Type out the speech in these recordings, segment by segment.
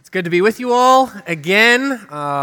It's good to be with you all again.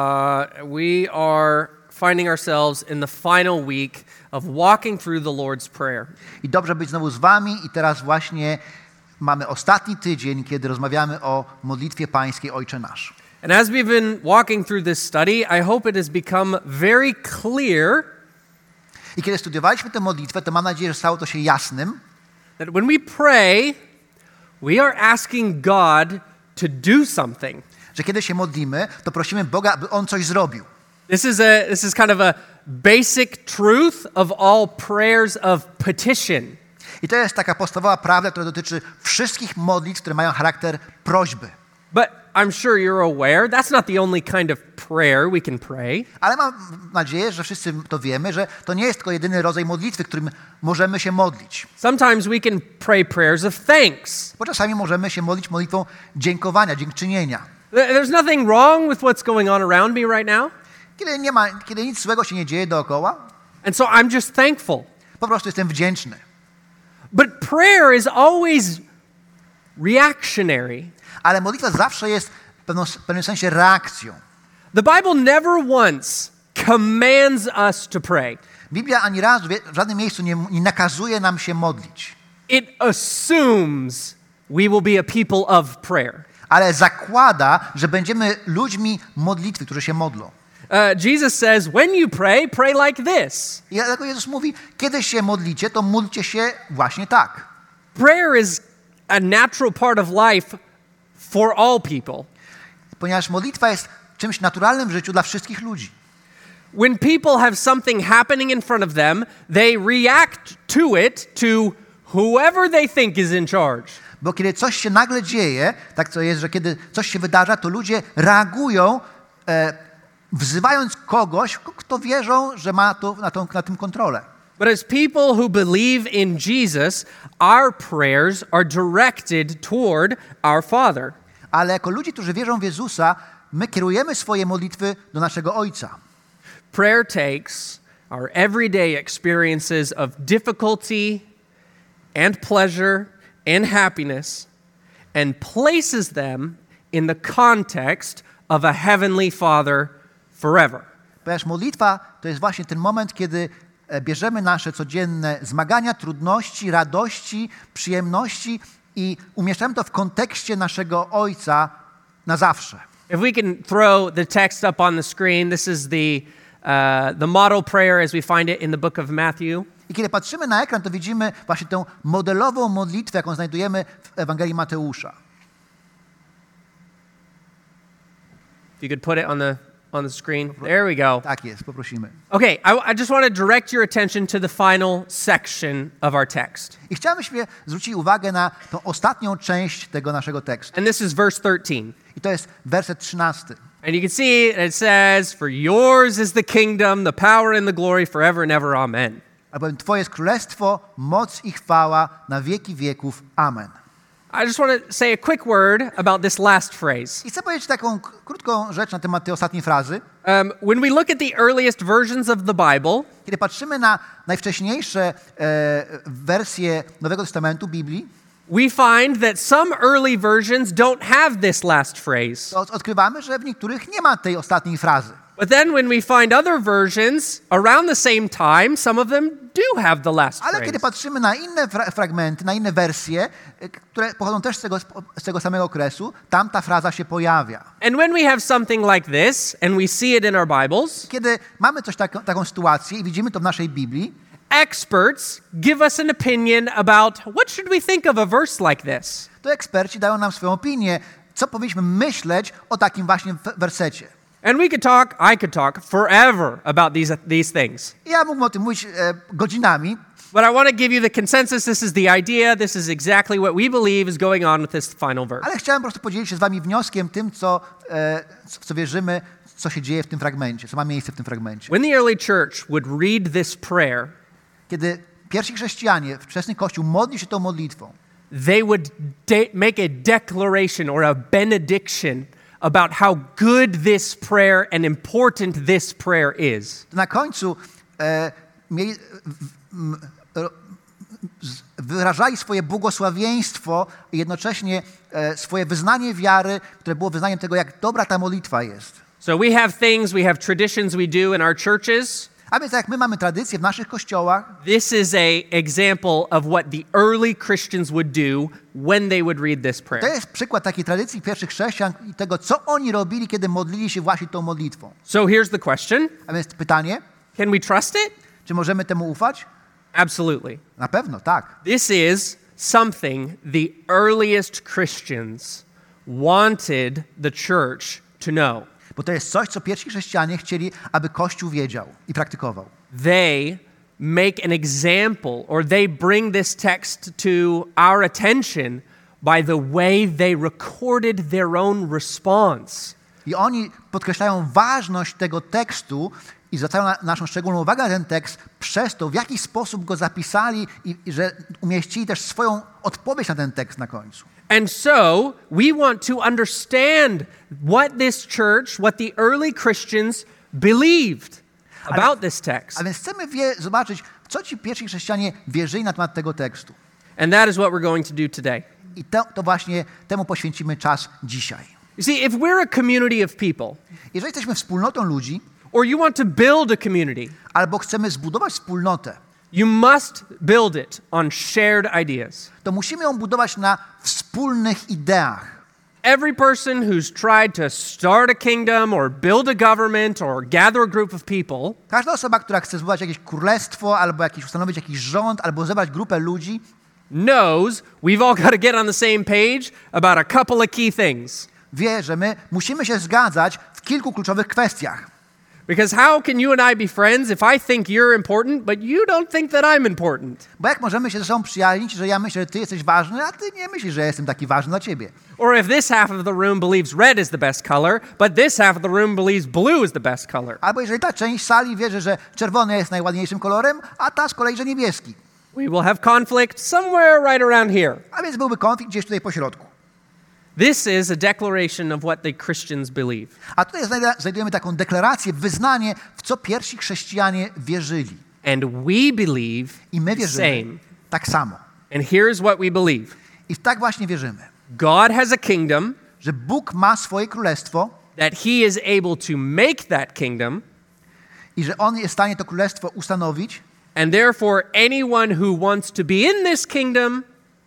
We are finding ourselves in the final week of walking through the Lord's Prayer. I dobrze być znowu z wami i teraz właśnie mamy ostatni tydzień, kiedy rozmawiamy o modlitwie pańskiej Ojcze Nasz. And as we've been walking through this study, I hope it has become very clear I kiedy studiowaliśmy tę modlitwę, to mam nadzieję, że stało to się jasnym, that when we pray, we are asking God to do something. że kiedy się modlimy, to prosimy Boga, aby On coś zrobił. This is kind of a basic truth of all prayers of petition. I to jest taka podstawowa prawda, która dotyczy wszystkich modlitw, które mają charakter prośby. But I'm sure you're aware that's not the only kind of prayer we can pray. Ale mam nadzieję, że wszyscy to wiemy, że to nie jest tylko jedyny rodzaj modlitwy, którym możemy się modlić. Sometimes we can pray prayers of thanks. Bo czasami możemy się modlić modlitwą dziękowania, dziękczynienia. There's nothing wrong with what's going on around me right now. Kiedy nic złego się nie dzieje dookoła, And so I'm just thankful. po prostu jestem wdzięczny. But prayer is always reactionary. Ale modlitwa zawsze jest w pewnym sensie reakcją. The Bible never once commands us to pray. Biblia ani razu w żadnym miejscu nie nakazuje nam się modlić. It assumes we will be a people of prayer. Ale zakłada, że będziemy ludźmi modlitwy, którzy się modlą. Jesus says, when you pray, pray like this. I dlatego Jezus mówi, kiedy się modlicie, to módlcie się właśnie tak. Prayer is a natural part of life for all people. Ponieważ modlitwa jest czymś naturalnym w życiu dla wszystkich ludzi. When people have something happening in front of them, they react to it to whoever they think is in charge. Bo kiedy coś się nagle dzieje, tak to jest, że kiedy coś się wydarza, to ludzie reagują, wzywając kogoś, kto wierzą, że ma na tym kontrolę. But as people who believe in Jesus, our prayers are directed toward our Father. Ale jako ludzie, którzy wierzą w Jezusa, my kierujemy swoje modlitwy do naszego Ojca. Prayer takes our everyday experiences of difficulty and pleasure and happiness and places them in the context of a heavenly Father forever. Ponieważ modlitwa to jest właśnie ten moment, kiedy bierzemy nasze codzienne zmagania, trudności, radości, przyjemności i umieszczamy to w kontekście naszego Ojca na zawsze. If we can throw the text up on the screen, this is the model prayer as we find it in the book of Matthew. I kiedy patrzymy na ekran, to widzimy właśnie tę modelową modlitwę, jaką znajdujemy w Ewangelii Mateusza. If you could put it on the screen. There we go. Tak jest, poprosimy. Okay, I just want to direct your attention to the final section of our text. I chciałbym zwrócić uwagę na tą ostatnią część tego naszego tekstu. And this is verse 13. I to jest werset 13. And you can see it says, "For yours is the kingdom, the power and the glory forever and ever. Amen." Albowiem Twoje jest królestwo, moc i chwała na wieki wieków. Amen. I just want to say a quick word about this last phrase. I chcę powiedzieć taką krótką rzecz na temat tej ostatniej frazy. When we look at the earliest versions of the Bible, Kiedy patrzymy na najwcześniejsze wersje Nowego Testamentu, Biblii, we find that some early versions don't have this last phrase. to odkrywamy, że w niektórych nie ma tej ostatniej frazy. But then when we find other versions around the same time, some of them do have the last Ale phrase. kiedy patrzymy na inne fragmenty, na inne wersje, które pochodzą też z tego samego okresu, tam ta fraza się pojawia. And when we have something like this and we see it in our Bibles, Kiedy mamy taką sytuację i widzimy to w naszej Biblii, experts give us an opinion about what should we think of a verse like this. to eksperci dają nam swoją opinię, co powinniśmy myśleć o takim właśnie wersecie. And I could talk forever about these things. Ja mógłbym o tym mówić godzinami, But I want to give you the consensus. This is the idea. This is exactly what we believe is going on with this final verse. ale chciałem po prostu podzielić się z wami wnioskiem tym, w co wierzymy, co się dzieje w tym fragmencie, co ma miejsce w tym fragmencie. When the early church would read this prayer, Kiedy pierwsi chrześcijanie, wczesny Kościół modlił się tą modlitwą, they would make a declaration or a benediction about how good this prayer and important this prayer is. to na końcu wyrażali swoje błogosławieństwo i jednocześnie swoje wyznanie wiary, które było wyznaniem tego, jak dobra ta modlitwa jest. So we have traditions we do in our churches. A więc jak my mamy tradycje w naszych kościołach, This is a example of what the early Christians would do when they would read this to prayer. jest przykład takiej tradycji pierwszych chrześcijan i tego, co oni robili, kiedy modlili się właśnie tą modlitwą. So here's the question. A więc pytanie, Can we trust it? czy możemy temu ufać? Absolutely. Na pewno, tak. This is something the earliest Christians wanted the church to know. Bo to jest coś, co pierwsi chrześcijanie chcieli, aby Kościół wiedział i praktykował. They make an example, or they bring this text to our attention by the way they recorded their own response. I oni podkreślają ważność tego tekstu i zwracają naszą szczególną uwagę na ten tekst przez to, w jaki sposób go zapisali i że umieścili też swoją odpowiedź na ten tekst na końcu. And so we want to understand what this church, what the early Christians believed about this text. A więc chcemy zobaczyć, w co ci pierwsi chrześcijanie wierzyli na temat tego tekstu. And that is what we're going to do today. I to właśnie temu poświęcimy czas dzisiaj. You see, if we're a community of people, Jeżeli jesteśmy wspólnotą ludzi, or you want to build a community, albo chcemy zbudować wspólnotę, you must build it on shared ideas. to musimy ją budować na wspólnych ideach. Every person who's tried to start a kingdom or build a government or gather a group of people Każda osoba, która chce zbudować jakieś królestwo, albo ustanowić jakiś rząd, albo zebrać grupę ludzi, knows we've all got to get on the same page about a couple of key things. wie, że my musimy się zgadzać w kilku kluczowych kwestiach. Because how can you and I be friends if I think you're important, but you don't think that I'm important? Bo jak możemy się ze sobą przyjaźnić, że ja myślę, że ty jesteś ważny, a ty nie myślisz, że ja jestem taki ważny dla ciebie. Or if this half of the room believes red is the best color, but this half of the room believes blue is the best color. Albo jeżeli ta część sali wierzy, że czerwony jest najładniejszym kolorem, a ta z kolei, że niebieski. We will have conflict somewhere right around here. A więc byłby konflikt gdzieś tutaj po środku. This is a declaration of what the Christians believe. A tutaj znajdujemy taką deklarację, wyznanie, w co pierwsi chrześcijanie wierzyli. And we believe I my the wierzymy same. tak samo. And here's what we believe. I tak właśnie wierzymy, God has a kingdom, że Bóg ma swoje królestwo that he is able to make that kingdom, i że On jest w stanie to królestwo ustanowić and therefore anyone who wants to be in this kingdom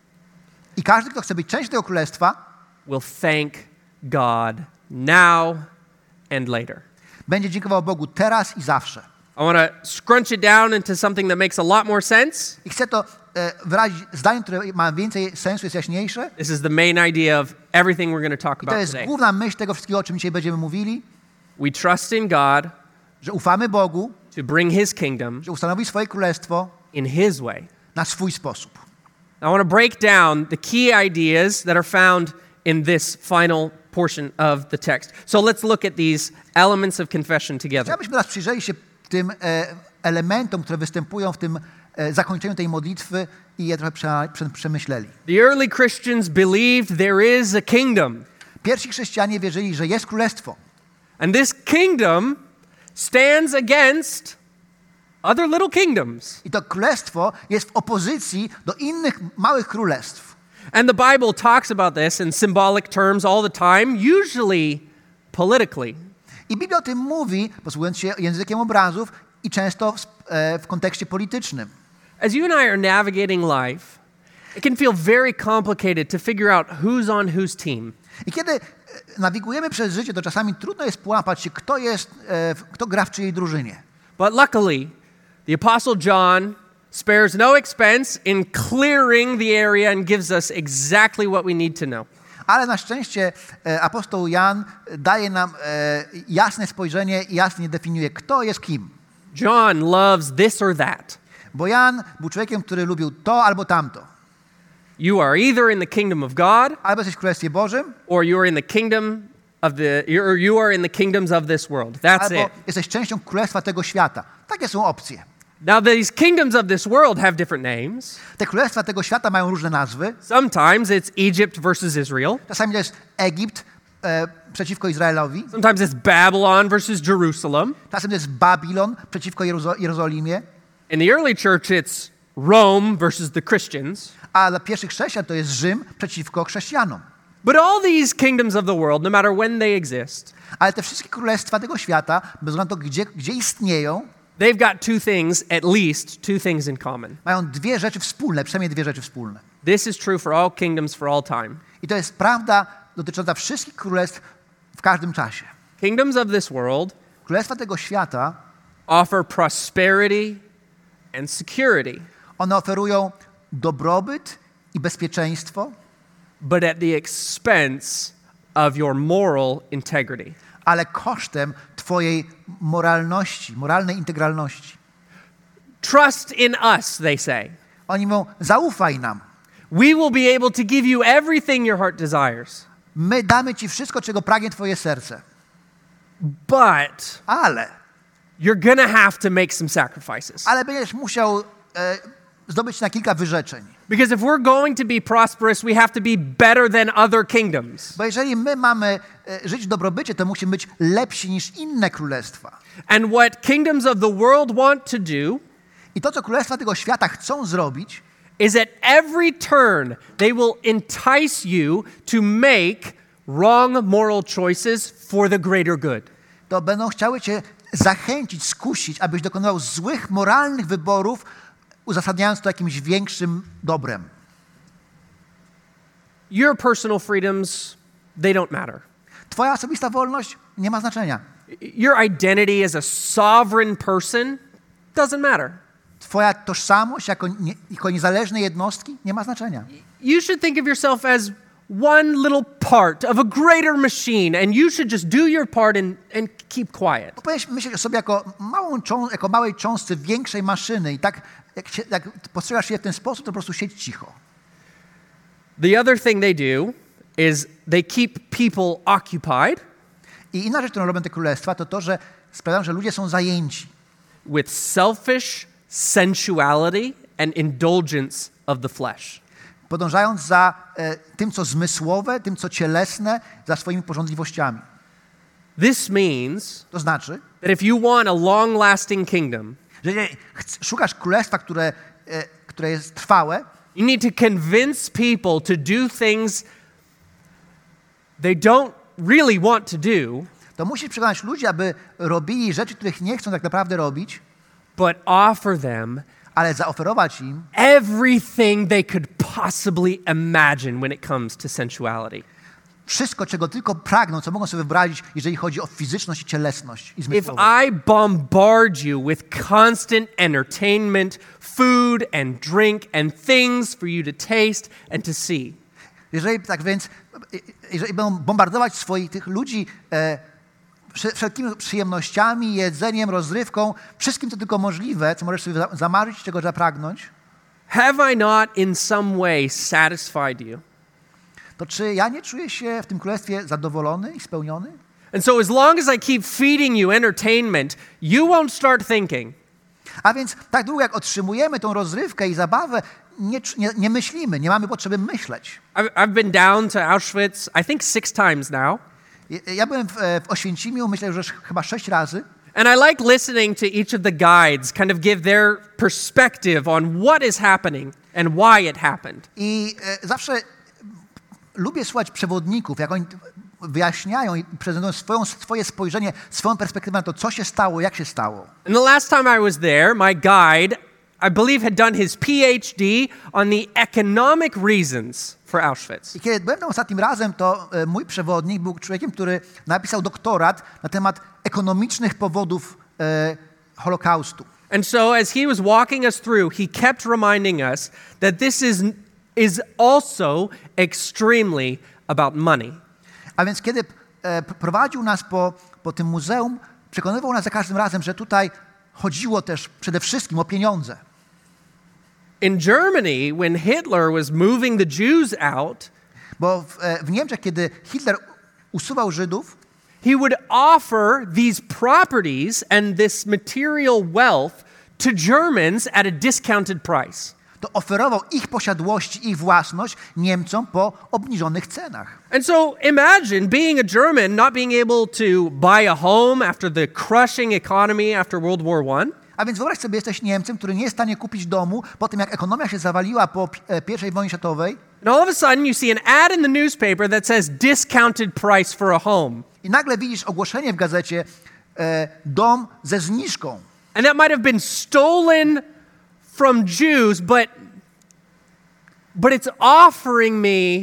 i każdy, kto chce być częścią tego królestwa, will thank God now and later. będzie dziękował Bogu teraz i zawsze. I want to scrunch it down into something that makes a lot more sense. I chcę to wyrazić zdaniem, które ma więcej sensu, jest jaśniejsze. This is the main idea of everything we're going to talk I to about jest today. główna myśl tego wszystkiego, o czym dzisiaj będziemy mówili, We trust in God że ufamy Bogu, to bring his kingdom że ustanowi swoje królestwo in his way. na swój sposób. I want to break down the key ideas that are found in this final portion of the text. So let's look at these elements of confession together. Chciałbyśmy teraz przyjrzeli się tym elementom, które występują w tym zakończeniu tej modlitwy i je trochę przemyśleli. The early Christians believed there is a kingdom. Pierwsi chrześcijanie wierzyli, że jest królestwo. And this kingdom stands against other little kingdoms. I to królestwo jest w opozycji do innych małych królestw. And the Bible talks about this in symbolic terms all the time, usually politically. I Biblia o tym mówi, posługując się językiem obrazów i często w kontekście politycznym. As you and I are navigating life, it can feel very complicated to figure out who's on whose team. I kiedy nawigujemy przez życie, to czasami trudno jest połapać się, kto gra w czyjej drużynie. But luckily, the Apostle John spares no expense in clearing the area and gives us exactly what we need to know. Ale na szczęście apostoł Jan daje nam jasne spojrzenie i jasnie definiuje, kto jest kim. John loves this or that. Bo Jan był człowiekiem, który lubił to albo tamto. You are either in the kingdom of God, Albo jesteś w Królestwie Bożym, or you are in the kingdom of you are in the kingdoms of this world. That's albo it. jesteś częścią Królestwa tego świata. Takie są opcje. Now these kingdoms of this world have different names. Te królestwa tego świata mają różne nazwy. Sometimes it's Egypt versus Israel. Czasami to jest Egipt przeciwko Izraelowi. Sometimes it's Babylon versus Jerusalem. Czasem to jest Babilon przeciwko Jerozolimie. In the early church, it's Rome versus the Christians. A dla pierwszych chrześcijan to jest Rzym przeciwko chrześcijanom. But all these kingdoms of the world, no matter when they exist, Ale te wszystkie królestwa tego świata, bez względu na to, gdzie istnieją, they've got at least two things in common. mają dwie rzeczy wspólne, przynajmniej dwie rzeczy wspólne. This is true for all kingdoms for all time. I to jest prawda dotycząca wszystkich królestw w każdym czasie. Kingdoms of this world Królestwa tego świata, offer prosperity and security, one oferują dobrobyt i bezpieczeństwo, but at the expense of your moral integrity. ale kosztem twojej moralności, moralnej integralności. Trust in us, they say. Oni mówią, zaufaj nam. We will be able to give you everything your heart desires. My damy ci wszystko, czego pragnie twoje serce. But Ale you're gonna have to make some sacrifices. będziesz musiał zdobyć na kilka wyrzeczeń. Because if we're going to be prosperous, we have to be better than other kingdoms. Bo jeżeli my mamy żyć w dobrobycie, to musimy być lepsi niż inne królestwa. And what kingdoms of the world want to do I to, co królestwa tego świata chcą zrobić, is at every turn they will entice you to make wrong moral choices for the greater good. to będą chciały cię zachęcić, skusić, abyś dokonywał złych, moralnych wyborów, uzasadniając to jakimś większym dobrem. Your personal freedoms, they don't matter. Twoja osobista wolność nie ma znaczenia. Your identity as a sovereign person doesn't matter. Twoja tożsamość jako niezależnej jednostki nie ma znaczenia. You should think of yourself as one little part of a greater machine, and you should just do your part and keep quiet. Powinieneś myśleć o sobie jako małej cząstce większej maszyny i tak jak postrzegasz się w ten sposób, to po prostu siedź cicho. The other thing they do is they keep people occupied I inna rzecz, którą robią te królestwa, to to, że sprawiają, że ludzie są zajęci with selfish sensuality and indulgence of the flesh. podążając za tym, co zmysłowe, tym, co cielesne, za swoimi pożądliwościami. This means To znaczy, that if you want a long-lasting kingdom, że jeżeli szukasz królestwa, które jest trwałe, you need to convince people to do things they don't really want to do, to musisz przekonać ludzi, aby robili rzeczy, których nie chcą tak naprawdę robić, but offer them ale zaoferować im everything they could possibly imagine when it comes to sensuality. wszystko, czego tylko pragną, co mogą sobie wyobrazić, jeżeli chodzi o fizyczność i cielesność i If zmysłowość. I bombard you with constant entertainment, food and drink and things for you to taste and to see, Jeżeli tak więc, jeżeli będą bombardować tych ludzi wszelkimi przyjemnościami, jedzeniem, rozrywką, wszystkim, co tylko możliwe, co możesz sobie zamarzyć, czego zapragnąć, have I not in some way satisfied you? to czy ja nie czuję się w tym królestwie zadowolony i spełniony? And so as long as I keep feeding you entertainment, you won't start thinking, A więc tak długo, jak otrzymujemy tą rozrywkę i zabawę, nie myślimy, nie mamy potrzeby myśleć. I've been down to Auschwitz, I think 6 times now. Ja byłem w Oświęcimiu, myślę, że już chyba 6 razy. And I like listening to each of the guides kind of give their perspective on what is happening and why it happened. I zawsze lubię słuchać przewodników, jak oni wyjaśniają i prezentują swoje spojrzenie, swoją perspektywę na to, co się stało, jak się stało. And the last time I was there, my guide, I believe, had done his PhD on the economic reasons for Auschwitz. I kiedy byłem tam ostatnim razem, to mój przewodnik był człowiekiem, który napisał doktorat na temat ekonomicznych powodów Holokaustu. And so as he was walking us through, he kept reminding us that this is also extremely about money. A więc kiedy prowadził nas po tym muzeum, przekonywał nas za każdym razem, że tutaj chodziło też przede wszystkim o pieniądze. In Germany, when Hitler was moving the Jews out, Bo w Niemczech, kiedy Hitler usuwał Żydów, he would offer these properties and this material wealth to Germans at a discounted price. to oferował ich posiadłości, ich własność Niemcom po obniżonych cenach. And so imagine being a German not being able to buy a home after the crushing economy after World War I. A więc wyobraź sobie, jesteś Niemcem, który nie jest w stanie kupić domu po tym, jak ekonomia się zawaliła po I wojnie światowej. And all of a sudden you see an ad in the newspaper that says discounted price for a home. I nagle widzisz ogłoszenie w gazecie, dom ze zniżką. And that might have been stolen from Jews, but it's offering me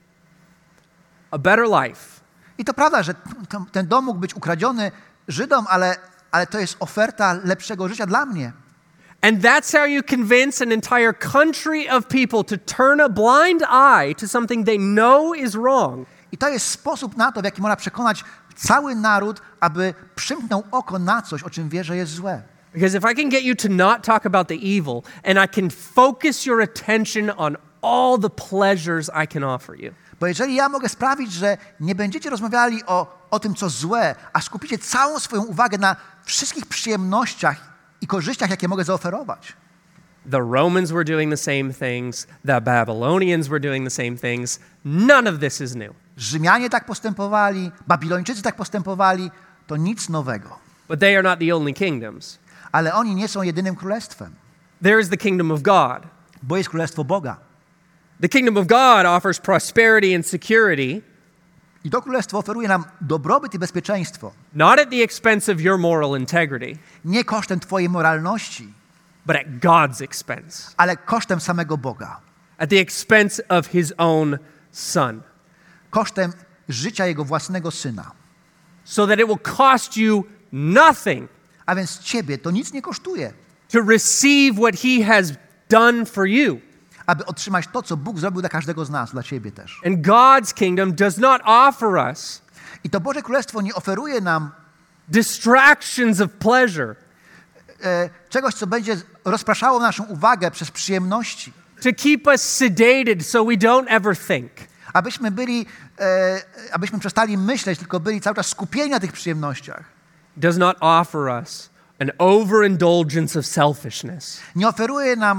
a better life. I to prawda, że ten dom mógł być ukradziony Żydom, ale to jest oferta lepszego życia dla mnie. And that's how you convince an entire country of people to turn a blind eye to something they know is wrong. I to jest sposób na to, w jaki można przekonać cały naród, aby przymknął oko na coś, o czym wie, że jest złe. Because if I can get you to not talk about the evil and I can focus your attention on all the pleasures I can offer you. Bo jeżeli ja mogę sprawić, że nie będziecie rozmawiali o tym, co złe, a skupicie całą swoją uwagę na wszystkich przyjemnościach i korzyściach, jakie mogę zaoferować. The Romans were doing the same things. The Babylonians were doing the same things. None of this is new. Rzymianie tak postępowali, Babilończycy tak postępowali, to nic nowego. But they are not the only kingdoms. Ale oni nie są jedynym królestwem, There is the kingdom of God. bo jest królestwo Boga. The kingdom of God offers prosperity and security, I to królestwo oferuje nam dobrobyt i bezpieczeństwo. not at the expense of your moral integrity, Nie kosztem twojej moralności, but at God's expense, ale kosztem samego Boga. at the expense of His own Son, Kosztem życia Jego własnego Syna. so that it will cost you nothing A więc ciebie to nic nie kosztuje, to receive what He has done for you. aby otrzymać to, co Bóg zrobił dla każdego z nas, dla ciebie też. And God's kingdom does not offer us I to Boże Królestwo nie oferuje nam distractions of pleasure, czegoś, co będzie rozpraszało naszą uwagę przez przyjemności. to keep us sedated so we don't ever think. Abyśmy przestali myśleć, tylko byli cały czas skupieni na tych przyjemnościach. Does not offer us an overindulgence of selfishness. Nie oferuje nam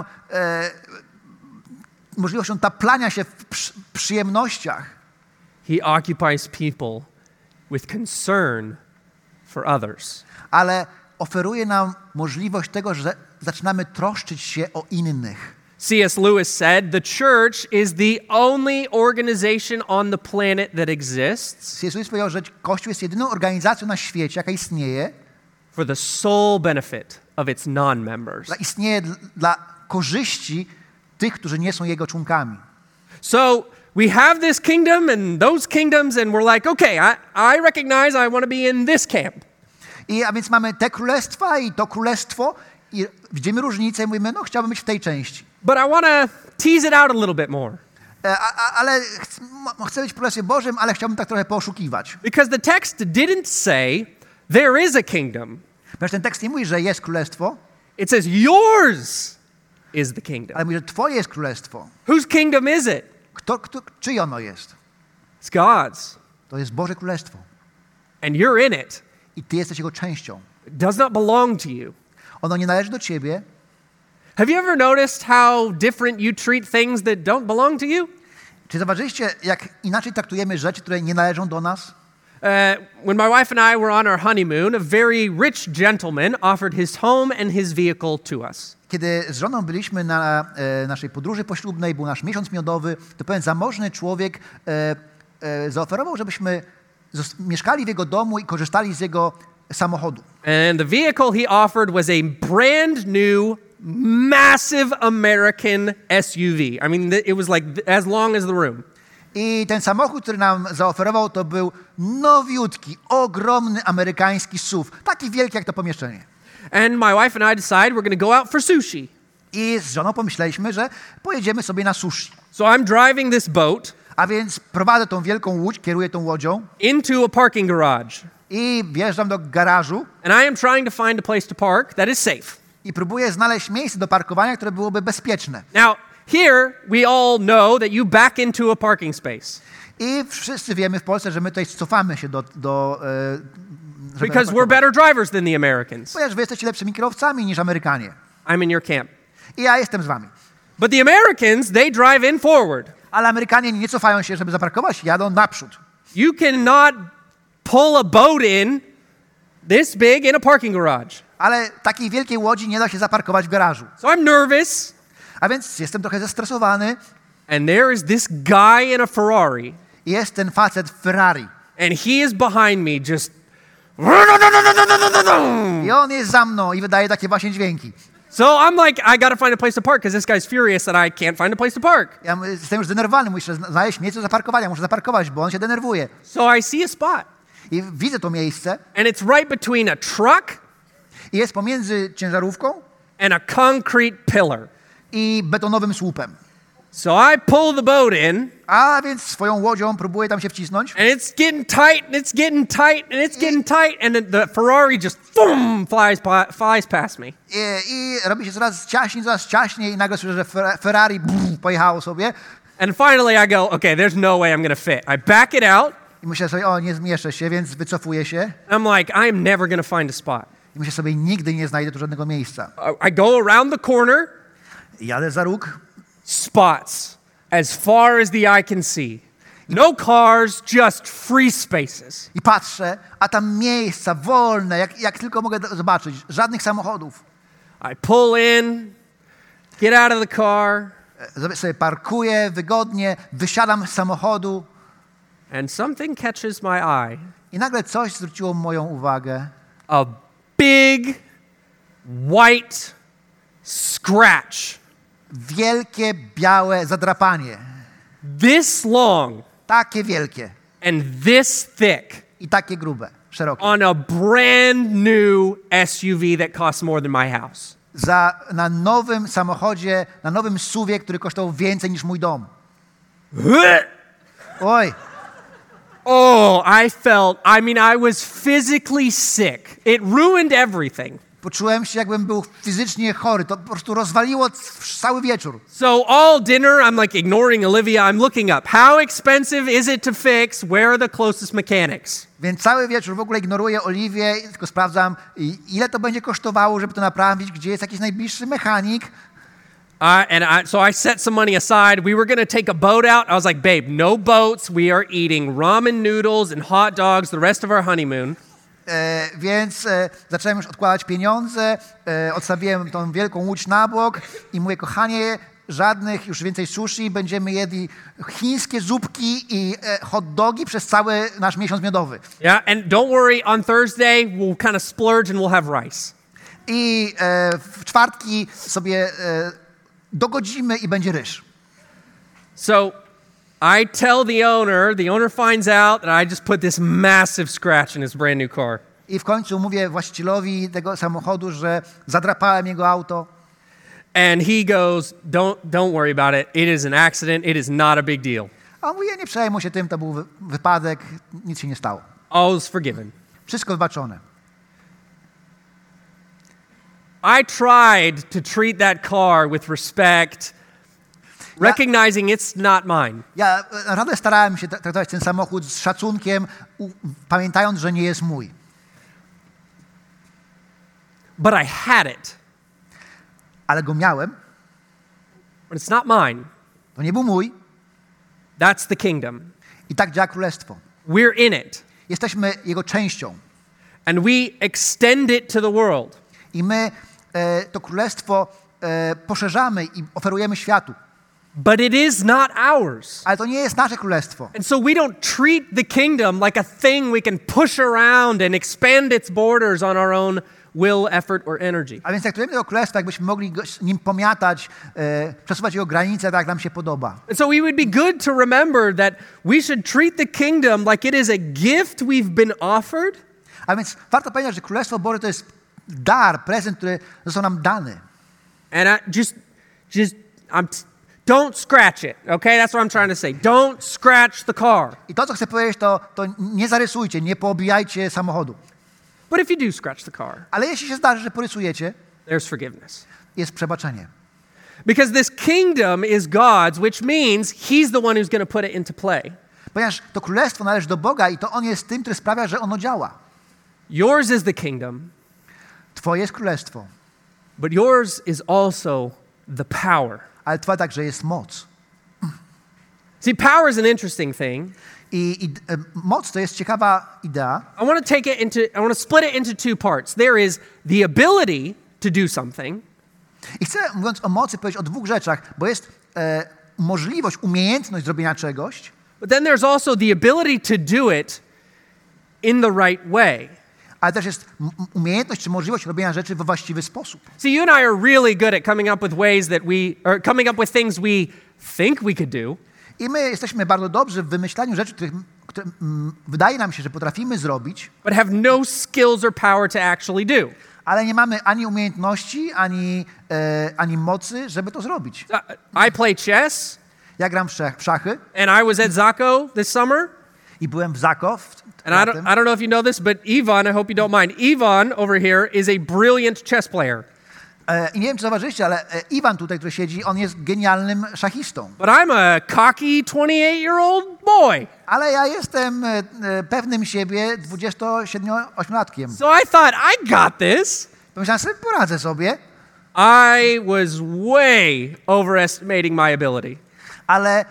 możliwością taplania się w przyjemnościach. He occupies people with concern for others. Ale oferuje nam możliwość tego, że zaczynamy troszczyć się o innych. C.S. Lewis said, the church is the only organization on the planet that exists C.S. Lewis powiedział, że Kościół jest jedyną organizacją na świecie, jaka istnieje, for the sole benefit of its non-members. istnieje dla korzyści tych, którzy nie są jego członkami. So we have this kingdom and those kingdoms and we're like, okay, I recognize I want to be in this camp. A więc mamy te królestwa i to królestwo i widzimy różnicę i mówimy, no chciałbym być w tej części. But I want to tease it out a little bit more. Ale chcę być w Królestwie Bożym, ale chciałbym tak trochę poszukiwać. Because the text didn't say there is a kingdom. Ponieważ ten tekst nie mówi, że jest królestwo, It says yours is the kingdom. ale mówi, że twoje jest królestwo. Whose kingdom is it? Czyje ono jest? It's God's. To jest Boże Królestwo. And you're in it. I ty jesteś jego częścią. It does not belong to you. Ono nie należy do ciebie. Have you ever noticed how different you treat things that don't belong to you? Czy zauważyliście, jak inaczej traktujemy rzeczy, które nie należą do nas? When my wife and I were on our honeymoon, a very rich gentleman offered his home and his vehicle to us. Kiedy z żoną byliśmy na naszej podróży poślubnej, był nasz miesiąc miodowy, to pewien zamożny człowiek zaoferował, żebyśmy mieszkali w jego domu i korzystali z jego samochodu. And the vehicle he offered was a brand new, massive American SUV. I mean, it was like as long as the room. I ten samochód, który nam zaoferował, to był nowiutki, ogromny amerykański SUV. Taki wielki jak to pomieszczenie. And my wife and I decided we're going to go out for sushi. I z żoną pomyśleliśmy, że pojedziemy sobie na sushi. So I'm driving this boat A więc prowadzę tą wielką łódź, kieruję tą łodzią into a parking garage. i wjeżdżam do garażu And I am trying to find a place to park that is safe. i próbuję znaleźć miejsce do parkowania, które byłoby bezpieczne. Now, here we all know that you back into a parking space. I wszyscy wiemy w Polsce, że my tutaj cofamy się żeby Because we're better drivers than the Americans. ponieważ wy jesteście lepszymi kierowcami niż Amerykanie. I'm in your camp. I ja jestem z wami. But the Americans, they drive in forward. Ale Amerykanie nie cofają się, żeby zaparkować, jadą naprzód. You cannot pull a boat in this big in a parking garage. Ale takiej wielkiej łodzi nie da się zaparkować w garażu. So I'm nervous. A więc jestem trochę zestresowany. And there is this guy in a Ferrari. Jest ten facet w Ferrari. And he is behind me just... I on jest za mną i wydaje takie właśnie dźwięki. So I'm like, I gotta find a place to park because this guy's furious that I can't find a place to park. Ja jestem już zdenerwowany, muszę znaleźć miejsce do zaparkowania, muszę zaparkować, bo on się denerwuje. So I see a spot. I widzę to miejsce And it's right between a truck i jest pomiędzy ciężarówką and a concrete pillar. i betonowym słupem. So I pull the boat in. A więc swoją łodzią próbuję tam się wcisnąć. And it's getting tight, and it's getting tight, and it's getting tight, and the Ferrari just boom, flies past me. I robi się coraz ciaśniej i nagle słyszę, że Ferrari pojechało sobie. And finally I go, okay, there's no way I'm gonna fit. I back it out. I myślę sobie, o, nie zmieszczę się, więc wycofuję się. I'm like, I am never gonna find a spot. I myślę sobie, nigdy nie znajdę tu żadnego miejsca. I go around the corner. Jadę za róg. Spots as far as the eye can see. No cars, just free spaces. I patrzę, a tam miejsca wolne, jak tylko mogę zobaczyć. Żadnych samochodów. I pull in, get out of the car. Sobie parkuję wygodnie, wysiadam z samochodu And something catches my eye. i nagle coś zwróciło moją uwagę. A big white scratch. Wielkie, białe zadrapanie. This long Takie wielkie and this thick i takie grube, szerokie. on a brand new SUV that costs more than my house. Na nowym samochodzie, na nowym SUV-ie, który kosztował więcej niż mój dom. Oj, I was physically sick. It ruined everything. poczułem się, jakbym był fizycznie chory. To po prostu rozwaliło cały wieczór. So all dinner, I'm like ignoring Olivia. I'm looking up. How expensive is it to fix? Where are the closest mechanics? Więc cały wieczór w ogóle ignoruję Oliwię, tylko sprawdzam, ile to będzie kosztowało, żeby to naprawić, gdzie jest jakiś najbliższy mechanik. So I set some money aside. We were going to take a boat out. I was like, babe, no boats. We are eating ramen noodles and hot dogs the rest of our honeymoon. Więc zacząłem już odkładać pieniądze, odstawiłem tą wielką łódź na bok i mówię, kochanie, żadnych już więcej sushi, będziemy jedli chińskie zupki i hot dogi przez cały nasz miesiąc miodowy. Yeah, and don't worry, on Thursday we'll kind of splurge and we'll have rice. I w czwartki sobie dogodzimy i będzie ryż. So I tell the owner finds out that I just put this massive scratch in his brand new car. I w końcu mówię właścicielowi tego samochodu, że zadrapałem jego auto. And he goes, don't worry about it. It is an accident. It is not a big deal. A on mówi, nie przejmuj się tym, to był wypadek, nic się nie stało. All is forgiven. Wszystko wybaczone. I tried to treat that car with respect, recognizing it's not mine. Ja naprawdę starałem się traktować ten samochód z szacunkiem, pamiętając, że nie jest mój. But I had it. Ale go miałem. But it's not mine. To nie był mój. That's the kingdom. I tak działa królestwo. We're in it. Jesteśmy jego częścią. And we extend it to the world. I my to królestwo poszerzamy i oferujemy światu. But it is not ours. Ale to nie jest nasze królestwo. And so we don't treat the kingdom like a thing we can push around and expand its borders on our own will, effort, or energy. A więc traktujemy tego królestwa, jakbyśmy mogli nim pomiatać, przesuwać jego granice tak, jak nam się podoba. And so we would be good to remember that we should treat the kingdom like it is a gift we've been offered. A więc warto pamiętać, że Królestwo Boże to jest dar, prezent, który został nam dany. And don't scratch it, okay? That's what I'm trying to say. Don't scratch the car. I to, co chcę powiedzieć, to nie zarysujcie, nie poobijajcie samochodu. But if you do scratch the car, Ale jeśli się zdarzy, że porysujecie, there's forgiveness. jest przebaczenie. Because this kingdom is God's, which means He's the one who's going to put it into play. Ponieważ to królestwo należy do Boga i to On jest tym, który sprawia, że ono działa. Yours is the kingdom. Twoje jest królestwo. But yours is also the power. Ale Twoja także jest moc. See, power is an interesting thing. Moc to jest ciekawa idea. I want to split it into two parts. There is the ability to do something. I chcę, mówiąc o mocy, powiedzieć o dwóch rzeczach, bo jest możliwość, umiejętność zrobienia czegoś, But then there's also the ability to do it in the right way. ale też jest umiejętność czy możliwość robienia rzeczy we właściwy sposób. See, you and I are really good at coming up with ways that coming up with things we think we could do. I my jesteśmy bardzo dobrzy w wymyślaniu rzeczy, które wydaje nam się, że potrafimy zrobić, but have no skills or power to actually do. ale nie mamy ani umiejętności, ani mocy, żeby to zrobić. I play chess, Ja gram w szachy and I was at Zako this summer. i byłem w Zako. And I don't know if you know this, but Ivan, I hope you don't mind. Ivan over here is a brilliant chess player. I nie wiem, czy zauważyliście, ale Iwan tutaj, który siedzi, on jest genialnym szachistą. But I'm a cocky 28-year-old boy. Ale ja jestem pewnym siebie 27-8-latkiem. So I thought, I got this. Pomyślałem sobie, poradzę sobie, I was way overestimating my ability. ale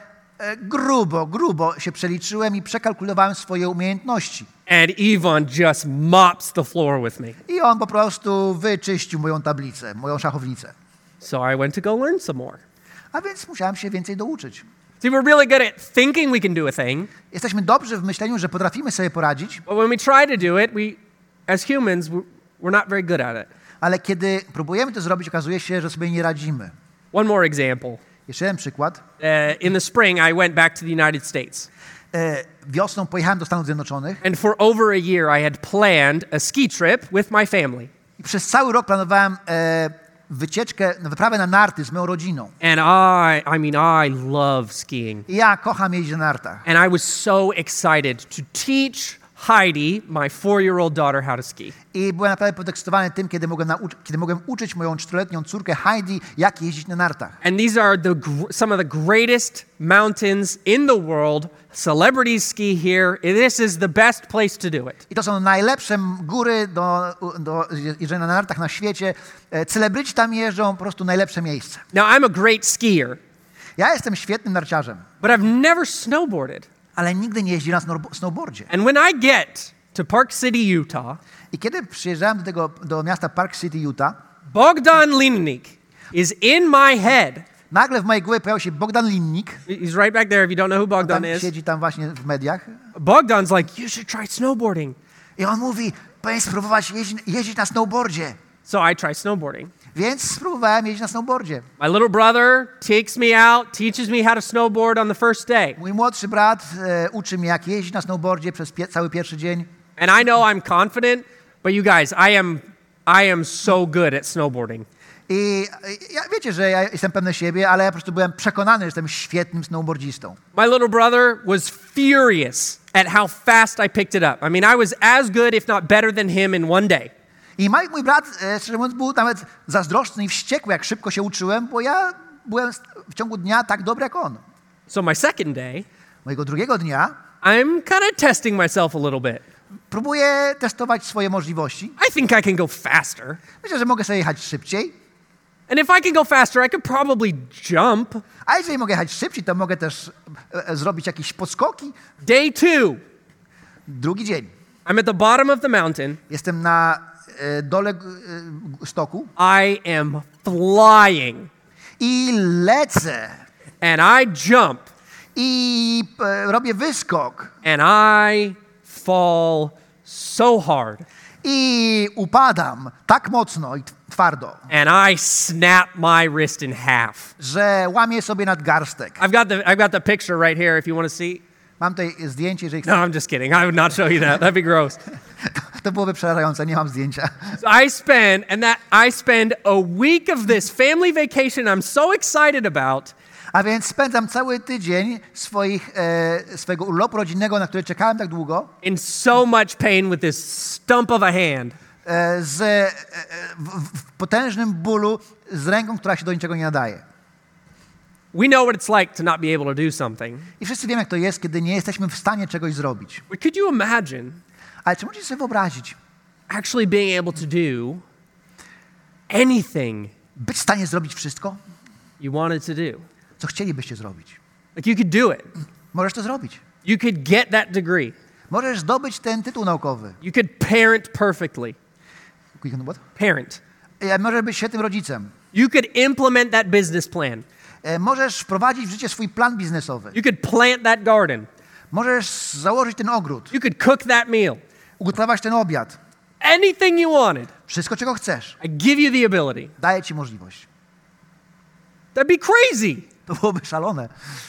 grubo się przeliczyłem i przekalkulowałem swoje umiejętności. And Ivan just mops the floor with me. I on po prostu wyczyścił moją tablicę, moją szachownicę. So I went to go learn some more. A więc musiałem się więcej douczyć. See, we're really good at thinking we can do a thing, Jesteśmy dobrzy w myśleniu, że potrafimy sobie poradzić, but when we try to do it, as humans, we're not very good at it. ale kiedy próbujemy to zrobić, okazuje się, że sobie nie radzimy. One more example. Jeszcze jeden przykład. In the spring, I went back to the United States. Wiosną pojechałem do Stanów Zjednoczonych And for over a year, I had planned a ski trip with my family. i przez cały rok planowałem wyprawę na narty z moją rodziną. And I love skiing. I ja kocham jeździć na nartach. And I was so excited to teach Heidi, my 4-year-old daughter, how to ski. I byłem naprawdę podekscytowany tym, kiedy mogłem uczyć moją 4-letnią córkę Heidi, jak jeździć na nartach. And these are some of the greatest mountains in the world. Celebrities ski here. This is the best place to do it. I to są najlepsze góry do jeżdżenia na nartach na świecie. Celebryci tam jeżdżą, po prostu najlepsze miejsce. Now, I'm a great skier, Ja jestem świetnym narciarzem, but I've never snowboarded. ale nigdy nie jeździłem na snowboardzie. And when I get to Park City, Utah, I kiedy przyjeżdżałem do miasta Park City, Utah, Bogdan Linnik is in my head. nagle w mojej głowie pojawił się Bogdan Linnik. He's right back there if you don't know who Bogdan Tam is. siedzi tam właśnie w mediach. Bogdan's like, you should try snowboarding. I on mówi, powinien spróbować jeździć na snowboardzie. So I try snowboarding. Więc spróbowałem jeździć na snowboardzie. My little brother takes me out, teaches me how to snowboard on the first day. Mój młodszy brat uczy mnie, jak jeździć na snowboardzie przez cały pierwszy dzień. And I know I'm confident, but you guys, I am so good at snowboarding. I wiecie, że ja jestem pewny siebie, ale ja po prostu byłem przekonany, że jestem świetnym snowboardzistą. My little brother was furious at how fast I picked it up. I mean, I was as good, if not better than him in one day. I mój brat, szczerze mówiąc, był nawet zazdrosny i wściekły, jak szybko się uczyłem, bo ja byłem w ciągu dnia tak dobry jak on. So my second day, Mojego drugiego dnia I'm kind of testing myself a little bit. próbuję testować swoje możliwości. I think I can go faster. Myślę, że mogę sobie jechać szybciej. And if I can go faster, I could probably jump. A jeżeli mogę jechać szybciej, to mogę też zrobić jakieś podskoki. Day 2, Drugi dzień. I'm at the bottom of the mountain. Jestem na dole stoku I am flying. i lecę. And I jump. I robię wyskok. And I fall so hard. I upadam tak mocno i twardo, And I snap my wrist in half. że łamię sobie nadgarstek. I've got the picture right here if you want to see. Mam tutaj zdjęcie, jeżeli No, I'm just kidding. I would not show you that. That'd be gross. to byłoby przerażające, nie mam zdjęcia. So I spend a week of this family vacation I'm so excited about. A więc spędzam cały tydzień swojego urlopu rodzinnego, na który czekałem tak długo, In so much pain with this stump of a hand. w potężnym bólu z ręką, która się do niczego nie nadaje. We know what it's like to not be able to do something. I wszyscy wiemy, jak to jest, kiedy nie jesteśmy w stanie czegoś zrobić. But could you imagine Ale czy możecie sobie wyobrazić, actually being able to do anything być w stanie zrobić wszystko, you wanted to do? co chcielibyście zrobić? Like you could do it. Możesz to zrobić. You could get that degree. Możesz zdobyć ten tytuł naukowy. You could parent perfectly. Parent. Możesz być świetnym rodzicem. You could implement that business plan. Możesz wprowadzić w życie swój plan biznesowy. You could plant that garden. Możesz założyć ten ogród. You could cook that meal. Ugotować ten obiad. Anything you wanted. Wszystko, czego chcesz. I give you the ability. Daję ci możliwość. That'd be crazy. To byłoby szalone.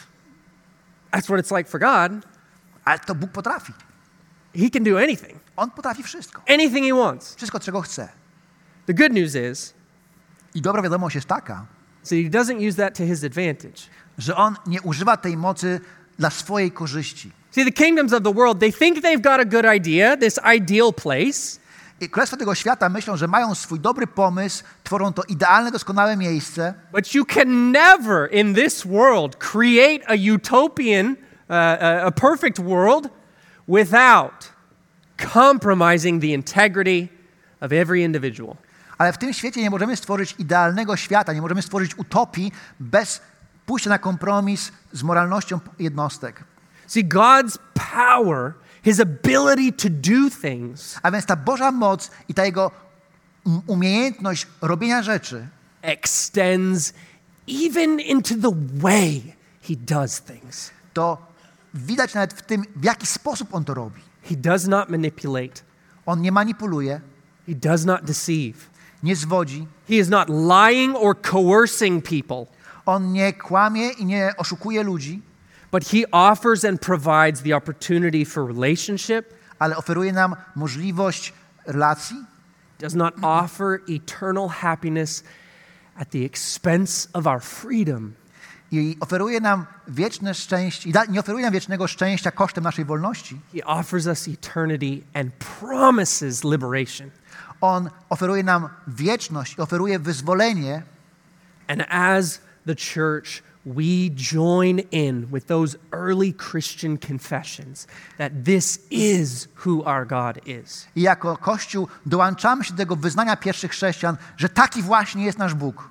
That's what it's like for God. Ale to Bóg potrafi. He can do anything. On potrafi wszystko. Anything he wants. Wszystko, czego chce. The good news is, I dobra wiadomość jest taka, so he doesn't use that to his advantage. że on nie używa tej mocy dla swojej korzyści. See, the kingdoms of the world, they think they've got a good idea, this ideal place. I królestwa tego świata myślą, że mają swój dobry pomysł, tworzą to idealne, doskonałe miejsce. But you can never in this world create a utopian, a perfect world without compromising the integrity of every individual. Ale w tym świecie nie możemy stworzyć idealnego świata, nie możemy stworzyć utopii bez pójścia na kompromis z moralnością jednostek. See, God's power, his ability to do things, A więc ta Boża moc i ta Jego umiejętność robienia rzeczy extends even into the way he does things. to widać nawet w tym, w jaki sposób On to robi. He does not manipulate. On nie manipuluje, He does not deceive. nie zwodzi, He is not lying or coercing people, On nie kłamie i nie oszukuje ludzi, but he offers and provides the opportunity for relationship, ale oferuje nam możliwość relacji, does not offer eternal happiness at the expense of our freedom. i oferuje nam wieczne szczęście, nie oferuje nam wiecznego szczęścia kosztem naszej wolności. He offers us eternity and promises liberation. On oferuje nam wieczność i oferuje wyzwolenie. And as the church, we join in with those early Christian confessions that this is who our God is. I jako Kościół dołączamy się do tego wyznania pierwszych chrześcijan, że taki właśnie jest nasz Bóg.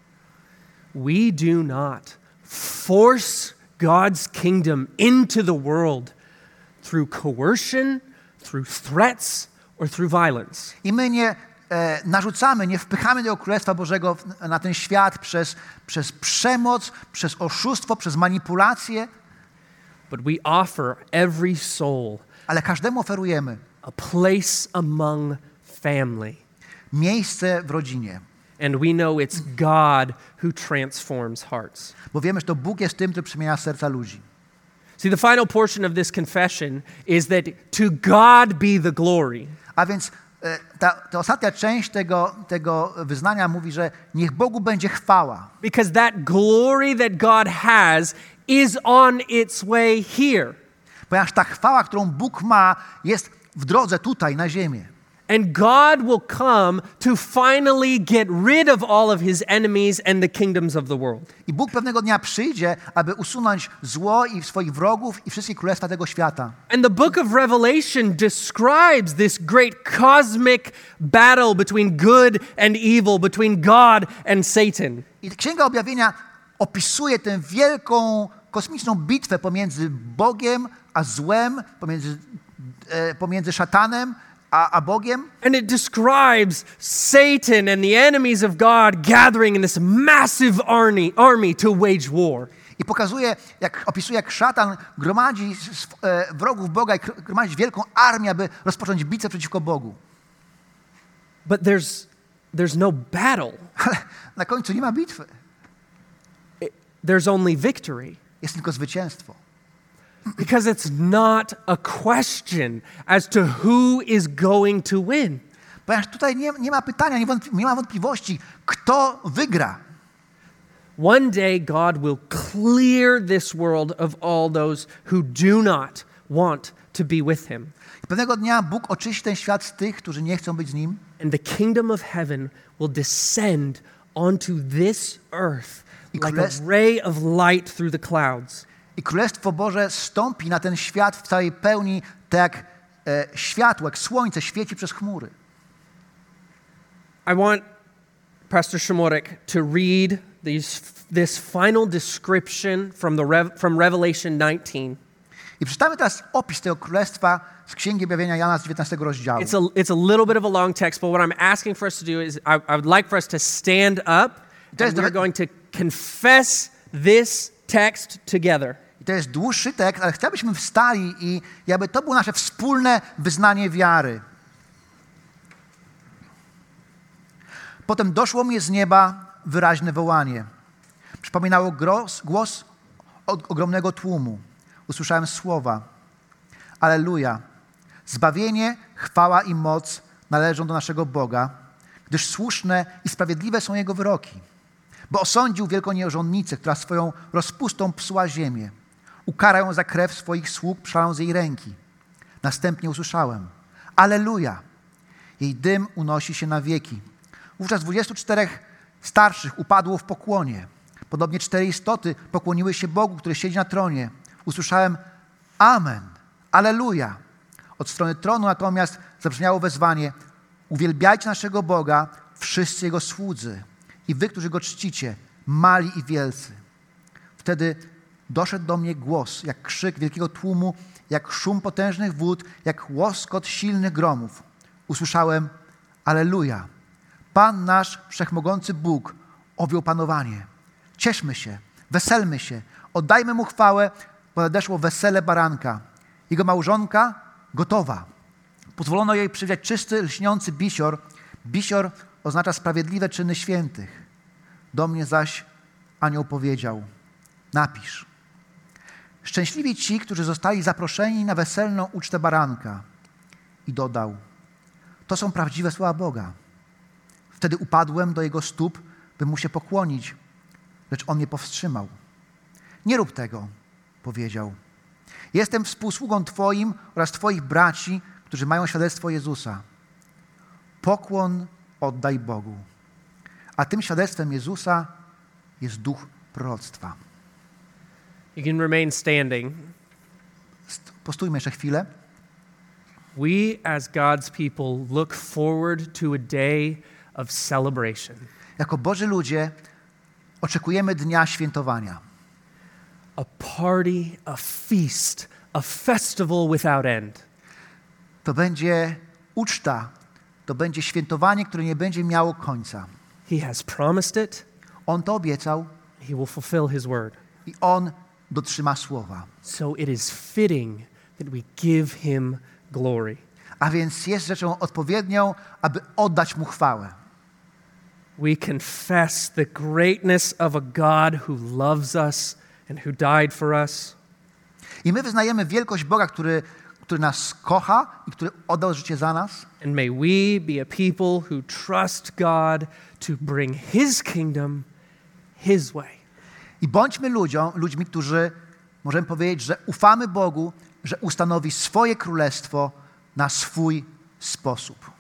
We do not force God's kingdom into the world through coercion, through threats, or through violence. I my nie narzucamy, nie wpychamy tego Królestwa Bożego na ten świat przez przemoc, przez oszustwo, przez manipulację, But we offer every soul ale każdemu oferujemy a place among family. miejsce w rodzinie. And we know it's God who transforms hearts. Bo wiemy, że to Bóg jest tym, który przemienia serca ludzi. See, the final portion of this confession is that to God be the glory. A więc ta ostatnia część tego wyznania mówi, że niech Bogu będzie chwała. Because that glory that God has is on its way here. Ponieważ ta chwała, którą Bóg ma, jest w drodze tutaj, na ziemię. And God will come to finally get rid of all of his enemies and the kingdoms of the world. I Bóg pewnego dnia przyjdzie, aby usunąć zło i swoich wrogów i wszystkie królestwa tego świata. And the book of Revelation describes this great cosmic battle between good and evil, between God and Satan. I Księga Objawienia opisuje tę wielką, kosmiczną bitwę pomiędzy Bogiem a złem, pomiędzy szatanem a Bogiem. And it describes Satan and the enemies of God gathering in this massive army to wage war. I opisuje, jak szatan gromadzi wrogów Boga i gromadzi wielką armię, aby rozpocząć bitwę przeciwko Bogu. But there's no battle. Ale na końcu nie ma bitwy. There's only victory. Jest tylko zwycięstwo. Because it's not a question as to who is going to win. Ponieważ tutaj nie ma pytania, nie ma wątpliwości, kto wygra. One day God will clear this world of all those who do not want to be with him. I pewnego dnia Bóg oczyści ten świat z tych, którzy nie chcą być z Nim. And the kingdom of heaven will descend onto this earth like a ray of light through the clouds. I Królestwo Boże stąpi na ten świat w całej pełni, tak jak światło, jak słońce świeci przez chmury. I want Pastor Szymorek to read this final description from Revelation 19. I przeczytamy teraz opis tego królestwa z Księgi Objawienia Jana z 19 rozdziału. It's a little bit of a long text, but what I'm asking for us to do is I would like for us to stand up and we're going to confess this text together. I to jest dłuższy tekst, ale chcę, abyśmy wstali i jakby to było nasze wspólne wyznanie wiary. Potem doszło mnie z nieba wyraźne wołanie. Przypominało głos ogromnego tłumu. Usłyszałem słowa: Alleluja! Zbawienie, chwała i moc należą do naszego Boga, gdyż słuszne i sprawiedliwe są Jego wyroki. Bo osądził wielką nierządnicę, która swoją rozpustą psuła ziemię. Ukara ją za krew swoich sług przelaną z jej ręki. Następnie usłyszałem: Alleluja! Jej dym unosi się na wieki. Wówczas 24 starszych upadło w pokłonie. Podobnie 4 istoty pokłoniły się Bogu, który siedzi na tronie. Usłyszałem: Amen, Alleluja. Od strony tronu natomiast zabrzmiało wezwanie: uwielbiajcie naszego Boga, wszyscy Jego słudzy i wy, którzy Go czcicie, mali i wielcy. Wtedy doszedł do mnie głos, jak krzyk wielkiego tłumu, jak szum potężnych wód, jak łoskot silnych gromów. Usłyszałem: Alleluja. Pan nasz, wszechmogący Bóg, objął panowanie. Cieszmy się, weselmy się, oddajmy Mu chwałę, bo nadeszło wesele baranka. Jego małżonka gotowa. Pozwolono jej przywdziać czysty, lśniący bisior. Bisior oznacza sprawiedliwe czyny świętych. Do mnie zaś anioł powiedział: napisz: szczęśliwi ci, którzy zostali zaproszeni na weselną ucztę baranka. I dodał: to są prawdziwe słowa Boga. Wtedy upadłem do Jego stóp, by Mu się pokłonić, lecz On mnie powstrzymał. Nie rób tego, powiedział. Jestem współsługą Twoim oraz Twoich braci, którzy mają świadectwo Jezusa. Pokłon oddaj Bogu. A tym świadectwem Jezusa jest duch proroctwa. You can remain standing. Postójmy jeszcze chwilę. We as God's people look forward to a day of celebration. Jako Boży ludzie oczekujemy dnia świętowania. A party, a feast, a festival without end. To będzie uczta, to będzie świętowanie, które nie będzie miało końca. He has promised it. On to obiecał. He will fulfill His word. I On dotrzyma słowa. So it is fitting that we give Him glory. A więc jest rzeczą odpowiednią, aby oddać Mu chwałę. We confess the greatness of a God who loves us and who died for us. I my wyznajemy wielkość Boga, który nas kocha i który oddał życie za nas. And may we be a people who trust God to bring His kingdom His way. I bądźmy ludźmi, którzy możemy powiedzieć, że ufamy Bogu, że ustanowi swoje królestwo na swój sposób.